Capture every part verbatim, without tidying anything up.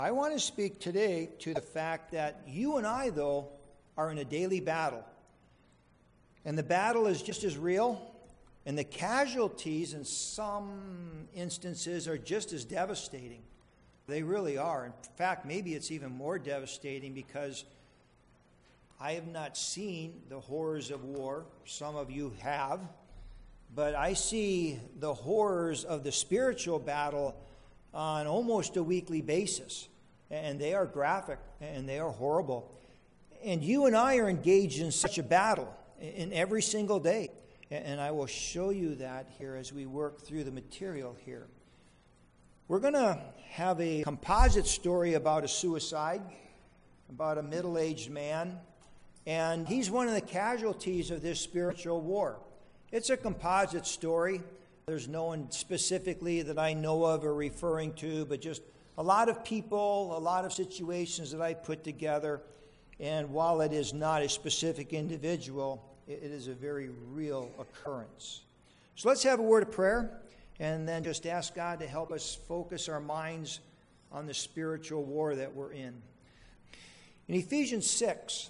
I want to speak today to the fact that you and I, though, are in a daily battle. And the battle is just as real, and the casualties in some instances are just as devastating. They really are. In fact, maybe it's even more devastating because I have not seen the horrors of war. Some of you have. But I see the horrors of the spiritual battle on almost a weekly basis. And they are graphic, and they are horrible. And you and I are engaged in such a battle in every single day. And I will show you that here as we work through the material here. We're going to have a composite story about a suicide, about a middle-aged man. And he's one of the casualties of this spiritual war. It's a composite story. There's no one specifically that I know of or referring to, but just a lot of people, a lot of situations that I put together. And while it is not a specific individual, it is a very real occurrence. So let's have a word of prayer and then just ask God to help us focus our minds on the spiritual war that we're in. In Ephesians six,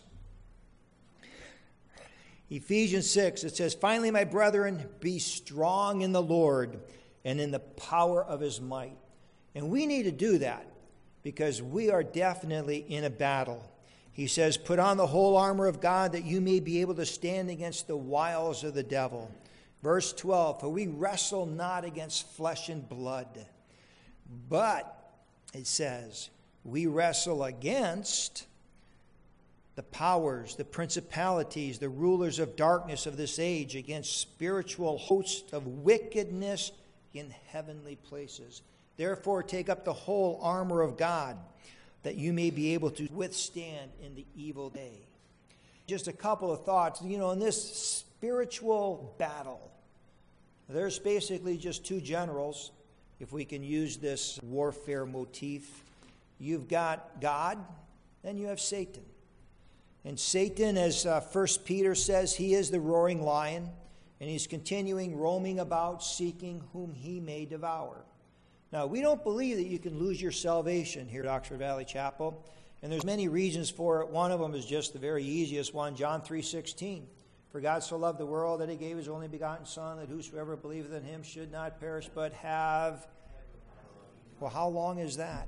Ephesians six, it says, "Finally, my brethren, be strong in the Lord and in the power of his might." And we need to do that because we are definitely in a battle. He says, "Put on the whole armor of God that you may be able to stand against the wiles of the devil." Verse twelve, "For we wrestle not against flesh and blood, but," it says, "we wrestle against the powers, the principalities, the rulers of darkness of this age, against spiritual hosts of wickedness in heavenly places. Therefore, take up the whole armor of God, that you may be able to withstand in the evil day." Just a couple of thoughts. You know, in this spiritual battle, there's basically just two generals, if we can use this warfare motif. You've got God, and you have Satan. And Satan, as uh, First Peter says, he is the roaring lion, and he's continuing roaming about, seeking whom he may devour. Now, we don't believe that you can lose your salvation here at Oxford Valley Chapel, and there's many reasons for it. One of them is just the very easiest one, John three sixteen. "For God so loved the world that he gave his only begotten Son, that whosoever believeth in him should not perish, but have..." Well, how long is that?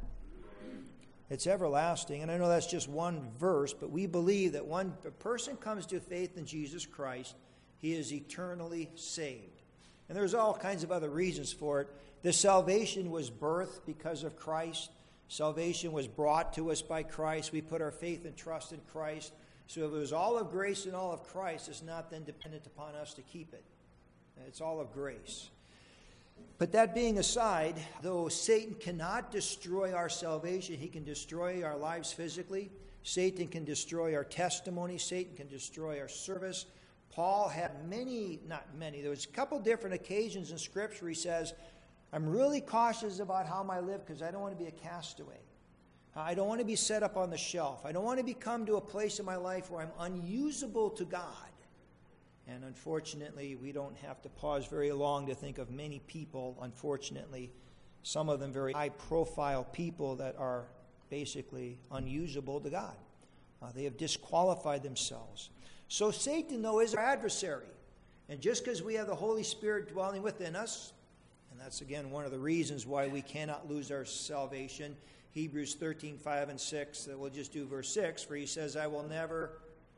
It's everlasting. And I know that's just one verse, but we believe that when a person comes to faith in Jesus Christ, he is eternally saved. And there's all kinds of other reasons for it. This salvation was birthed because of Christ. Salvation was brought to us by Christ. We put our faith and trust in Christ. So if it was all of grace and all of Christ, it's not then dependent upon us to keep it. It's all of grace. But that being aside, though Satan cannot destroy our salvation, he can destroy our lives physically. Satan can destroy our testimony. Satan can destroy our service. Paul had many, not many, there was a couple different occasions in Scripture he says, "I'm really cautious about how I live because I don't want to be a castaway. I don't want to be set up on the shelf. I don't want to become to a place in my life where I'm unusable to God." And unfortunately, we don't have to pause very long to think of many people, unfortunately, some of them very high-profile people that are basically unusable to God. Uh, they have disqualified themselves. So Satan, though, is our adversary. And just because we have the Holy Spirit dwelling within us, and that's, again, one of the reasons why we cannot lose our salvation, Hebrews thirteen, five and six, we'll just do verse six, for he says, "I will never..."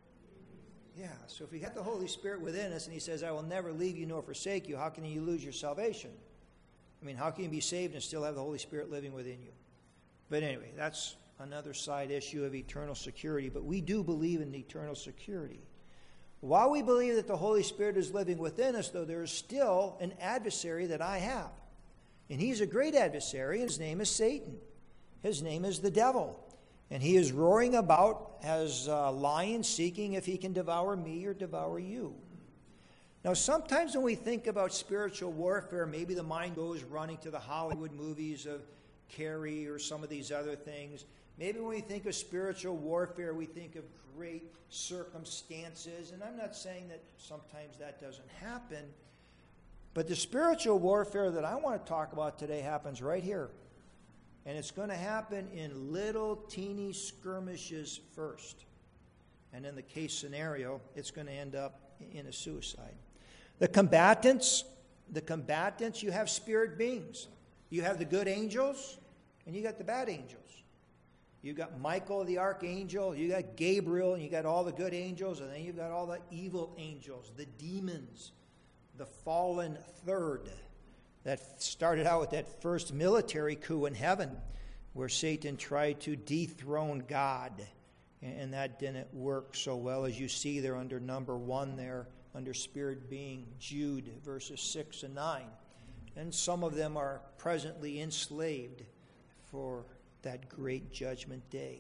Yeah, so if you have the Holy Spirit within us and he says, "I will never leave you nor forsake you," how can you lose your salvation? I mean, how can you be saved and still have the Holy Spirit living within you? But anyway, that's another side issue of eternal security. But we do believe in eternal security. While we believe that the Holy Spirit is living within us, though, there is still an adversary that I have. And he's a great adversary, and his name is Satan. His name is the devil. And he is roaring about as a lion, seeking if he can devour me or devour you. Now, sometimes when we think about spiritual warfare, maybe the mind goes running to the Hollywood movies of Carrie or some of these other things. Maybe when we think of spiritual warfare, we think of great circumstances. And I'm not saying that sometimes that doesn't happen. But the spiritual warfare that I want to talk about today happens right here And it's going to happen in little teeny skirmishes first. And in the case scenario, it's going to end up in a suicide. The combatants, the combatants, you have spirit beings. You have the good angels, and you got the bad angels. You got Michael the archangel, you got Gabriel, and you got all the good angels, and then you've got all the evil angels, the demons, the fallen third. That started out with that first military coup in heaven where Satan tried to dethrone God. And that didn't work so well. As you see there under number one there, under spirit being, Jude, verses six and nine. And some of them are presently enslaved for that great judgment day.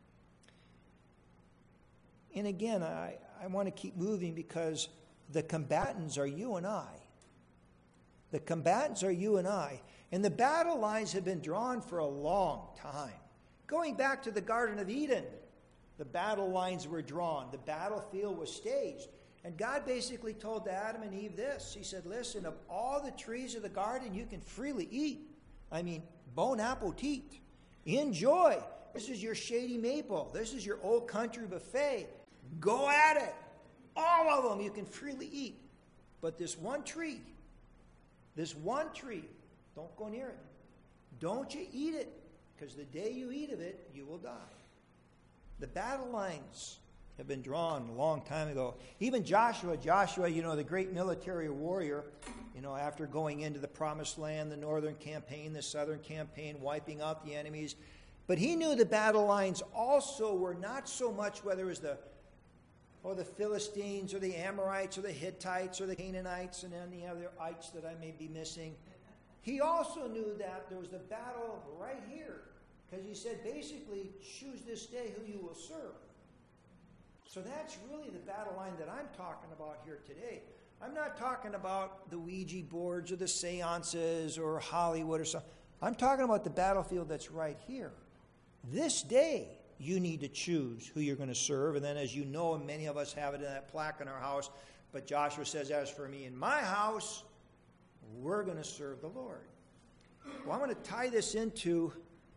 And again, I, I want to keep moving because the combatants are you and I. The combatants are you and I. And the battle lines have been drawn for a long time. Going back to the Garden of Eden, the battle lines were drawn. The battlefield was staged. And God basically told Adam and Eve this. He said, listen, of all the trees of the garden, you can freely eat. I mean, bon appetit. Enjoy. This is your shady maple. This is your old country buffet. Go at it. All of them you can freely eat. But this one tree, this one tree, don't go near it. Don't you eat it, because the day you eat of it, you will die. The battle lines have been drawn a long time ago. Even Joshua, Joshua, you know, the great military warrior, you know, after going into the promised land, the northern campaign, the southern campaign, wiping out the enemies. But he knew the battle lines also were not so much whether it was the or the Philistines or the Amorites or the Hittites or the Canaanites and any other ites that I may be missing. He also knew that there was the battle right here, because he said basically, choose this day who you will serve. So that's really the battle line that I'm talking about here today. I'm not talking about the Ouija boards or the seances or Hollywood or something. I'm talking about the battlefield that's right here. This day, you need to choose who you're going to serve. And then, as you know, and many of us have it in that plaque in our house, but Joshua says, as for me and my house, we're going to serve the Lord. Well, I'm going to tie this into,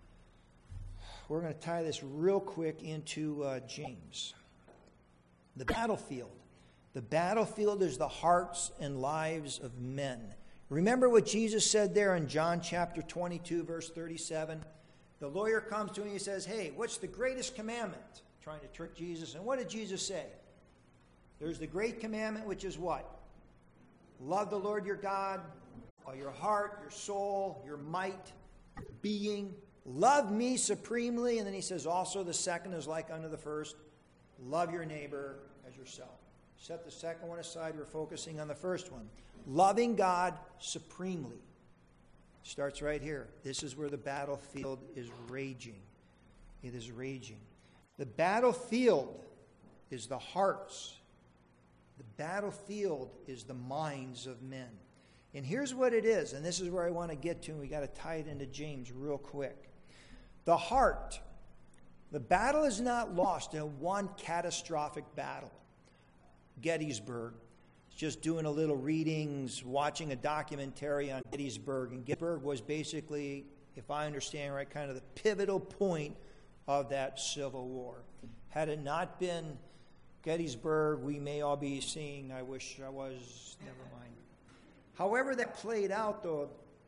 we're going to tie this real quick into uh, James. The battlefield. The battlefield is the hearts and lives of men. Remember what Jesus said there in John chapter twenty-two, verse thirty-seven? The lawyer comes to him and he says, hey, what's the greatest commandment? Trying to trick Jesus. And what did Jesus say? There's the great commandment, which is what? Love the Lord your God, all your heart, your soul, your might, your being. Love me supremely. And then he says, also the second is like unto the first. Love your neighbor as yourself. Set the second one aside. We're focusing on the first one. Loving God supremely. Starts right here. This is where the battlefield is raging. It is raging. The battlefield is the hearts. The battlefield is the minds of men. And here's what it is, and this is where I want to get to, and we got to tie it into James real quick. The heart. The battle is not lost in one catastrophic battle. Gettysburg. Just doing a little readings, watching a documentary on Gettysburg. And Gettysburg was basically, if I understand right, kind of the pivotal point of that Civil War. Had it not been Gettysburg, we may all be seeing, I wish I was, never mind. However that played out, though,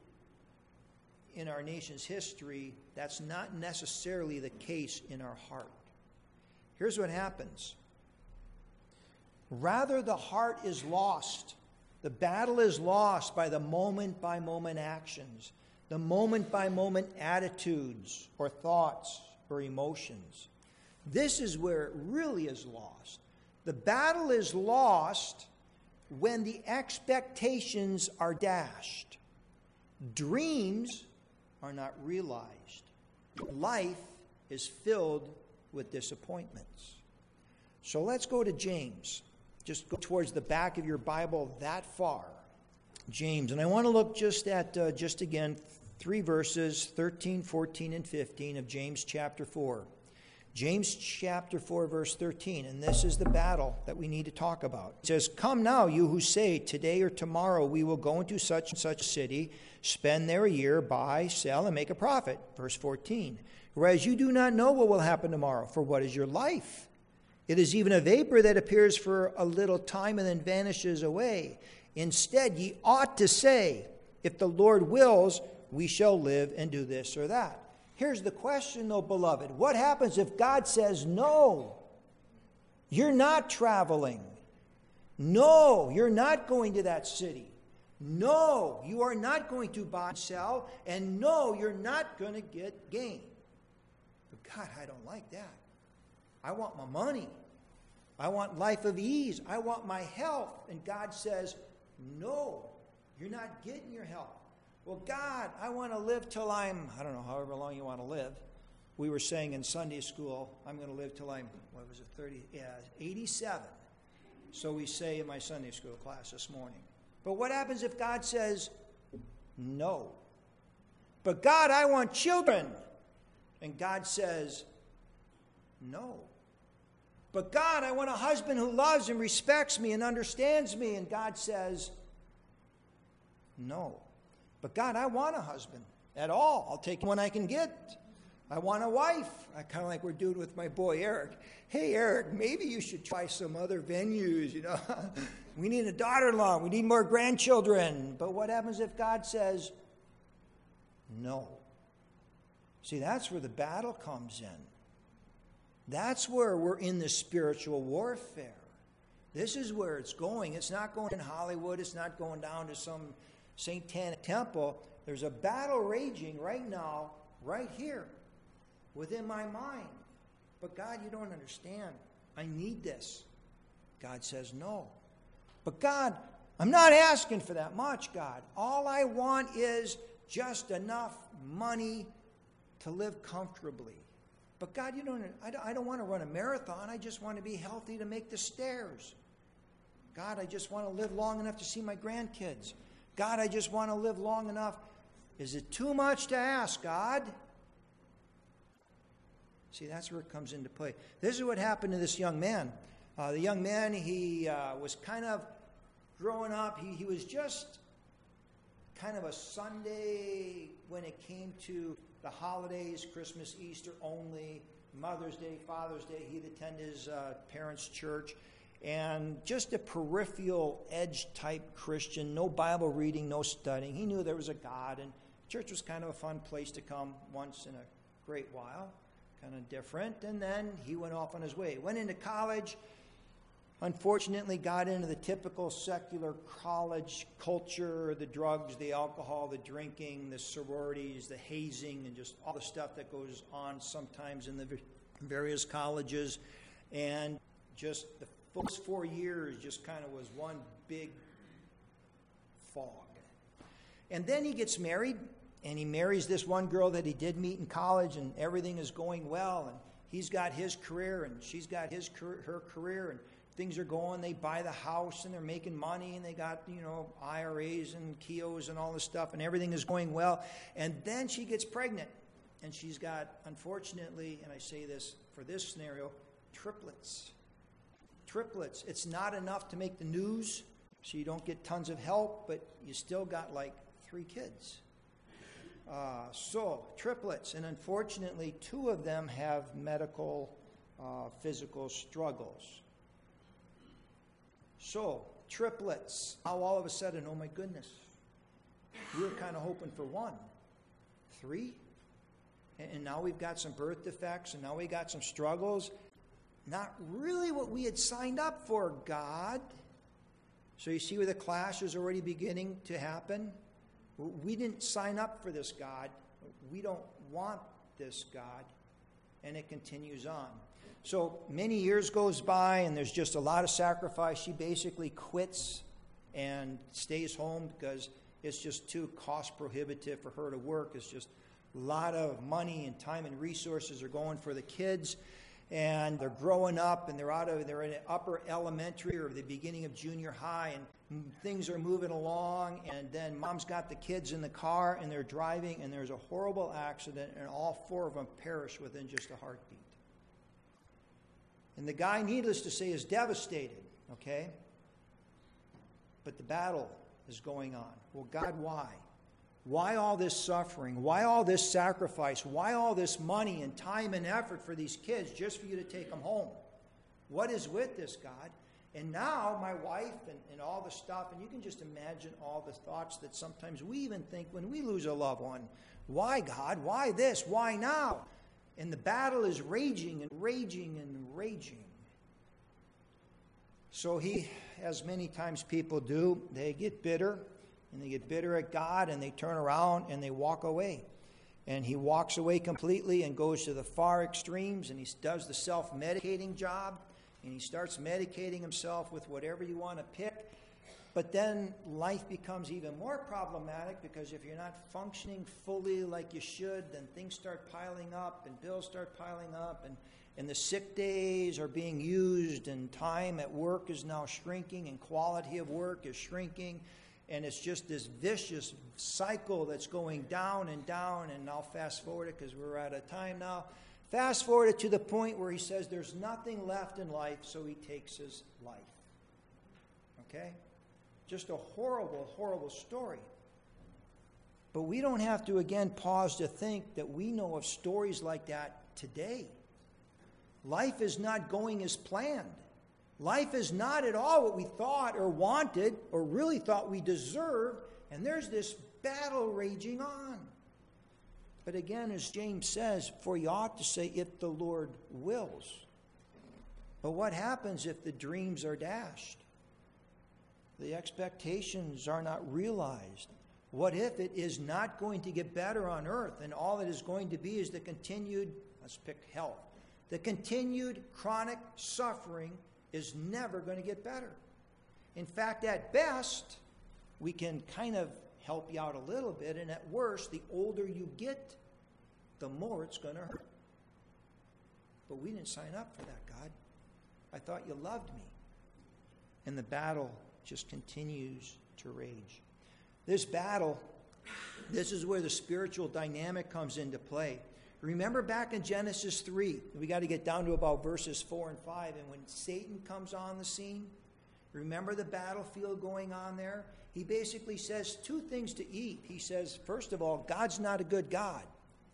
in our nation's history, that's not necessarily the case in our heart. Here's what happens. Rather, the heart is lost. The battle is lost by the moment-by-moment actions, the moment-by-moment attitudes or thoughts or emotions. This is where it really is lost. The battle is lost when the expectations are dashed. Dreams are not realized. Life is filled with disappointments. So let's go to James. Just go towards the back of your Bible that far. James. And I want to look just at, uh, just again, three verses, thirteen, fourteen, and fifteen of James chapter four. James chapter four, verse thirteen, and this is the battle that we need to talk about. It says, "Come now, you who say, today or tomorrow we will go into such and such a city, spend there a year, buy, sell, and make a profit." Verse fourteen, "Whereas you do not know what will happen tomorrow, for what is your life? It is even a vapor that appears for a little time and then vanishes away. Instead, ye ought to say, if the Lord wills, we shall live and do this or that." Here's the question, though, beloved. What happens if God says, no, you're not traveling? No, you're not going to that city. No, you are not going to buy and sell. And no, you're not going to get gain. But God, I don't like that. I want my money. I want life of ease. I want my health. And God says, no, you're not getting your health. Well, God, I want to live till I'm, I don't know, however long you want to live. We were saying in Sunday school, I'm going to live till I'm, what was it, thirty, yeah, eighty-seven. So we say in my Sunday school class this morning. But what happens if God says, no? But God, I want children. And God says, no. But God, I want a husband who loves and respects me and understands me. And God says, no. But God, I want a husband at all. I'll take one I can get. I want a wife. I kind of like we're doing with my boy Eric. Hey, Eric, maybe you should try some other venues, you know. We need a daughter-in-law. We need more grandchildren. But what happens if God says no? See, that's where the battle comes in. That's where we're in the spiritual warfare. This is where it's going. It's not going in Hollywood. It's not going down to some satanic temple. There's a battle raging right now, right here, within my mind. But God, you don't understand. I need this. God says no. But God, I'm not asking for that much, God. All I want is just enough money to live comfortably. But God, you don't, I don't, I don't want to run a marathon. I just want to be healthy to make the stairs. God, I just want to live long enough to see my grandkids. God, I just want to live long enough. Is it too much to ask, God? See, that's where it comes into play. This is what happened to this young man. Uh, the young man, he uh, was kind of growing up. He, he was just kind of a Sunday when it came to the holidays, Christmas, Easter only, Mother's Day, Father's Day. He'd attend his uh, parents' church. And just a peripheral edge-type Christian, no Bible reading, no studying. He knew there was a God, and church was kind of a fun place to come once in a great while, kind of different. And then he went off on his way. Went into college, unfortunately got into the typical secular college culture, the drugs, the alcohol, the drinking, the sororities, the hazing, and just all the stuff that goes on sometimes in the various colleges. And just the first four years just kind of was one big fog. And then he gets married, and he marries this one girl that he did meet in college, and everything is going well, and he's got his career, and she's got his her career, and things are going. They buy the house, and they're making money, and they got, you know, I R As and Keos and all this stuff, and everything is going well. And then she gets pregnant, and she's got, unfortunately, and I say this for this scenario, triplets. Triplets. It's not enough to make the news, so you don't get tons of help, but you still got like three kids. Uh, so, triplets. And unfortunately, two of them have medical, uh, physical struggles. So, triplets. Now all of a sudden, oh my goodness, we were kind of hoping for one. Three? And, and now we've got some birth defects, and now we got some struggles. Not really what we had signed up for, God. So you see where the clash is already beginning to happen? We didn't sign up for this, God. We don't want this, God. And it continues on. So many years goes by, and there's just a lot of sacrifice. She basically quits and stays home because it's just too cost prohibitive for her to work. It's just a lot of money and time and resources are going for the kids. And they're growing up, and they're out of they're in upper elementary or the beginning of junior high, and things are moving along. And then mom's got the kids in the car, and they're driving, and there's a horrible accident, and all four of them perish within just a heartbeat. And the guy, needless to say, is devastated, okay? But the battle is going on. Well, God, why? Why all this suffering? Why all this sacrifice? Why all this money and time and effort for these kids just for you to take them home? What is with this, God? And now my wife and, and all the stuff, and you can just imagine all the thoughts that sometimes we even think when we lose a loved one. Why, God? Why this? Why now? And the battle is raging and raging and raging. So he, as many times people do, they get bitter, and they get bitter at God, and they turn around and they walk away. And he walks away completely and goes to the far extremes, and he does the self-medicating job, and he starts medicating himself with whatever you want to pick. But then life becomes even more problematic, because if you're not functioning fully like you should, then things start piling up and bills start piling up, and, and the sick days are being used, and time at work is now shrinking, and quality of work is shrinking, and it's just this vicious cycle that's going down and down. And I'll fast forward it because we're out of time now. Fast forward it to the point where he says there's nothing left in life, so he takes his life. Okay? Just a horrible, horrible story. But we don't have to, again, pause to think that we know of stories like that today. Life is not going as planned. Life is not at all what we thought or wanted or really thought we deserved, and there's this battle raging on. But again, as James says, for you ought to say, if the Lord wills. But what happens if the dreams are dashed? The expectations are not realized. What if it is not going to get better on earth, and all it is going to be is the continued, let's pick health, the continued chronic suffering is never going to get better. In fact, at best, we can kind of help you out a little bit, and at worst, the older you get, the more it's going to hurt. But we didn't sign up for that, God. I thought you loved me. And the battle just continues to rage. This battle, this is where the spiritual dynamic comes into play. Remember back in Genesis three, we got to get down to about verses four and five, and when Satan comes on the scene, remember the battlefield going on there? He basically says two things to eat. He says, first of all, God's not a good God.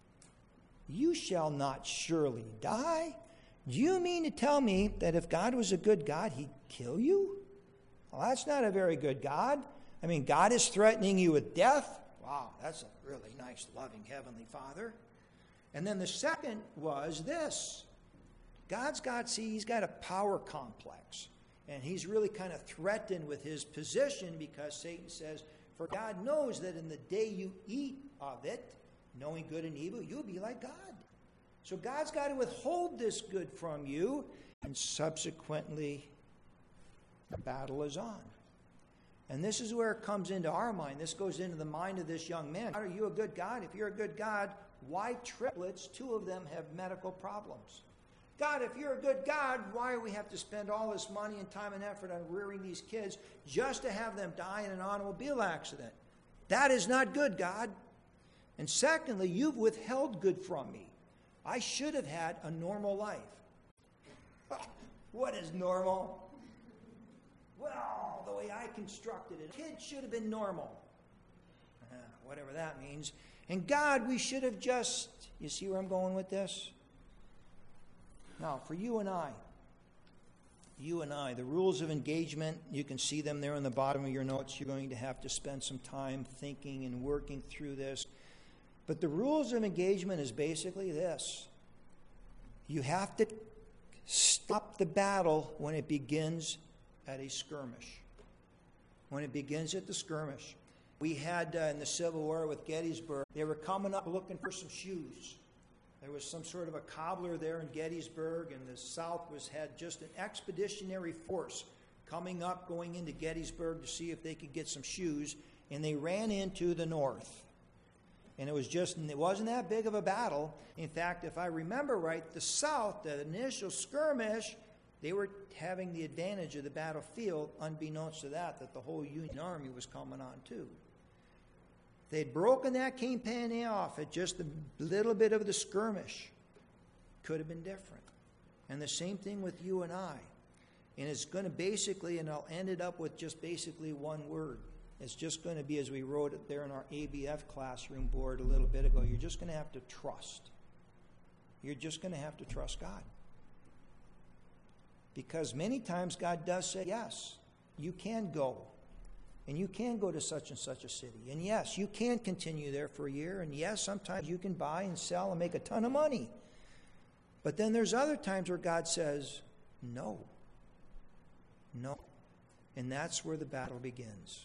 You shall not surely die. Do you mean to tell me that if God was a good God, he'd kill you? Well, that's not a very good God. I mean, God is threatening you with death. Wow, that's a really nice, loving Heavenly Father. And then the second was this. God's got, see, he's got a power complex. And he's really kind of threatened with his position, because Satan says, for God knows that in the day you eat of it, knowing good and evil, you'll be like God. So God's got to withhold this good from you, and subsequently, the battle is on. And this is where it comes into our mind. This goes into the mind of this young man. Are you a good God? If you're a good God, why triplets? Two of them have medical problems. God, if you're a good God, why do we have to spend all this money and time and effort on rearing these kids just to have them die in an automobile accident? That is not good, God. And secondly, you've withheld good from me. I should have had a normal life. What is normal? Well, the way I constructed it, kids should have been normal. Uh, whatever that means. And God, we should have just, you see where I'm going with this? Now, for you and I, you and I, the rules of engagement, you can see them there in the bottom of your notes. You're going to have to spend some time thinking and working through this. But the rules of engagement is basically this. You have to stop the battle when it begins at a skirmish. When it begins at the skirmish. We had uh, in the Civil War with Gettysburg, they were coming up looking for some shoes. There was some sort of a cobbler there in Gettysburg, and the South was had just an expeditionary force coming up, going into Gettysburg to see if they could get some shoes, and they ran into the North. And it was just, it wasn't that big of a battle. In fact, if I remember right, the South, the initial skirmish, they were having the advantage of the battlefield, unbeknownst to that, that the whole Union Army was coming on too. They'd broken that campaign off at just a little bit of the skirmish. Could have been different. And the same thing with you and I. And it's going to basically, and I'll end it up with just basically one word. It's just going to be, as we wrote it there in our A B F classroom board a little bit ago, you're just going to have to trust. You're just going to have to trust God. Because many times God does say, yes, you can go. And you can go to such and such a city. And yes, you can continue there for a year. And yes, sometimes you can buy and sell and make a ton of money. But then there's other times where God says, no. No. And that's where the battle begins.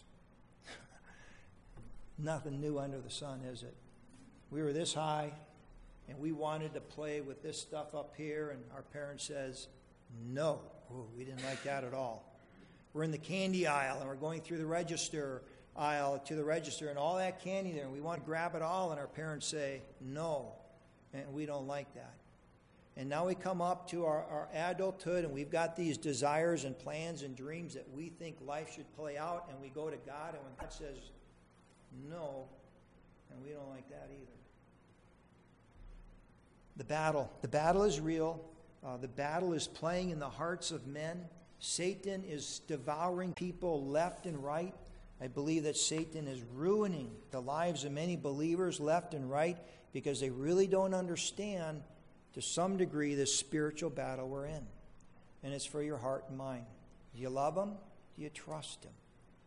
Nothing new under the sun, is it? We were this high, and we wanted to play with this stuff up here, and our parent says, no. Ooh, we didn't like that at all. We're in the candy aisle, and we're going through the register aisle to the register, and all that candy there, and we want to grab it all, and our parents say, no. And we don't like that. And now we come up to our, our adulthood, and we've got these desires and plans and dreams that we think life should play out, and we go to God, and when God says no, and we don't like that either. The battle. The battle is real. Uh, the battle is playing in the hearts of men. Satan is devouring people left and right. I believe that Satan is ruining the lives of many believers left and right because they really don't understand, to some degree, this spiritual battle we're in. And it's for your heart and mind. Do you love him? Do you trust him?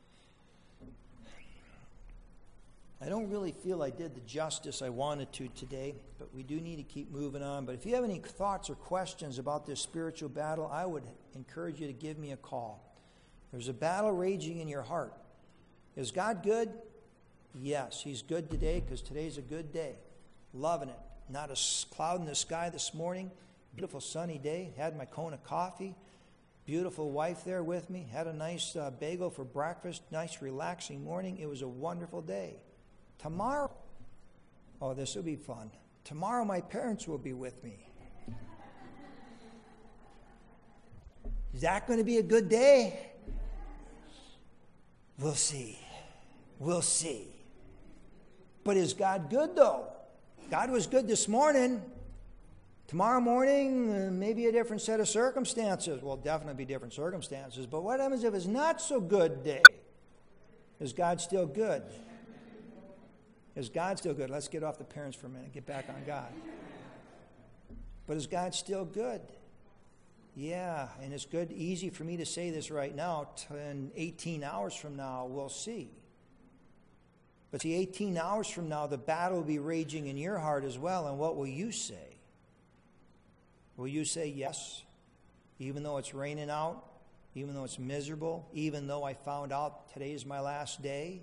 I don't really feel I did the justice I wanted to today, but we do need to keep moving on. But if you have any thoughts or questions about this spiritual battle, I would encourage you to give me a call. There's a battle raging in your heart. Is God good? Yes, he's good today because today's a good day. Loving it. Not a cloud in the sky this morning. Beautiful sunny day. Had my cone of coffee. Beautiful wife there with me. Had a nice uh, bagel for breakfast. Nice relaxing morning. It was a wonderful day. Tomorrow, oh, this will be fun. Tomorrow my parents will be with me. Is that going to be a good day? We'll see. We'll see. But is God good, though? God was good this morning. Tomorrow morning, uh, maybe a different set of circumstances. Well, definitely be different circumstances. But what happens if it's not so good day? Is God still good? Is God still good? Let's get off the parents for a minute. Get back on God. But is God still good? Yeah, and it's good, easy for me to say this right now. In eighteen hours from now, we'll see. But see, eighteen hours from now, the battle will be raging in your heart as well. And what will you say? Will you say yes, even though it's raining out, even though it's miserable, even though I found out today is my last day?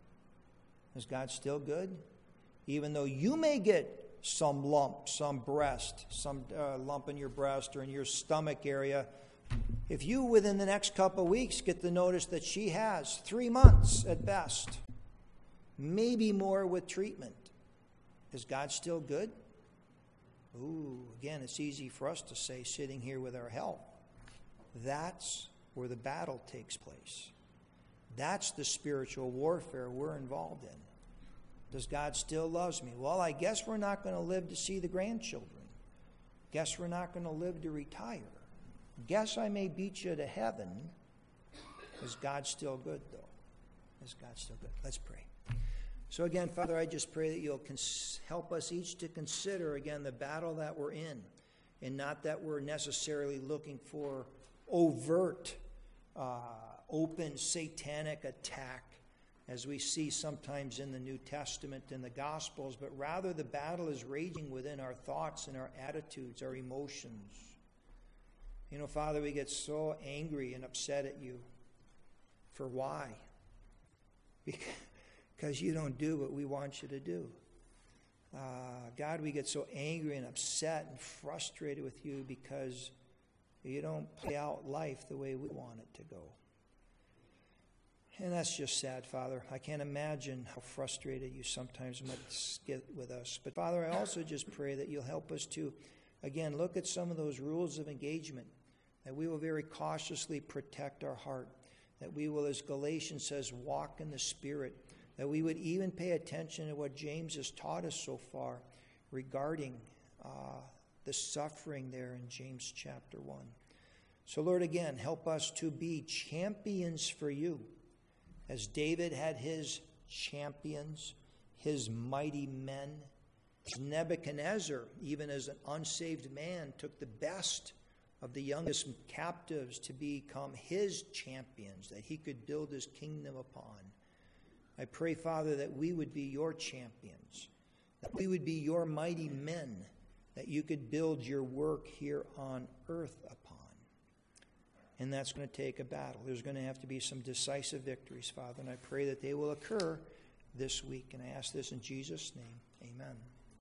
Is God still good? Even though you may get some lump, some breast, some uh, lump in your breast or in your stomach area, if you within the next couple of weeks get the notice that she has three months at best, maybe more with treatment, is God still good? Ooh, again, it's easy for us to say sitting here with our health. That's where the battle takes place. That's the spiritual warfare we're involved in. Does God still love me? Well, I guess we're not going to live to see the grandchildren. Guess we're not going to live to retire. Guess I may beat you to heaven. Is God still good, though? Is God still good? Let's pray. So again, Father, I just pray that you'll cons- help us each to consider, again, the battle that we're in. And not that we're necessarily looking for overt uh, open satanic attack as we see sometimes in the New Testament and the Gospels, but rather the battle is raging within our thoughts and our attitudes, our emotions. You know, Father, we get so angry and upset at you. For why? Because you don't do what we want you to do. Uh, God, we get so angry and upset and frustrated with you because you don't play out life the way we want it to go. And that's just sad, Father. I can't imagine how frustrated you sometimes must get with us. But, Father, I also just pray that you'll help us to, again, look at some of those rules of engagement, that we will very cautiously protect our heart, that we will, as Galatians says, walk in the Spirit, that we would even pay attention to what James has taught us so far regarding uh, the suffering there in James chapter one. So, Lord, again, help us to be champions for you. As David had his champions, his mighty men, Nebuchadnezzar, even as an unsaved man, took the best of the youngest captives to become his champions, that he could build his kingdom upon. I pray, Father, that we would be your champions, that we would be your mighty men, that you could build your work here on earth upon. And that's going to take a battle. There's going to have to be some decisive victories, Father, and I pray that they will occur this week. And I ask this in Jesus' name. Amen.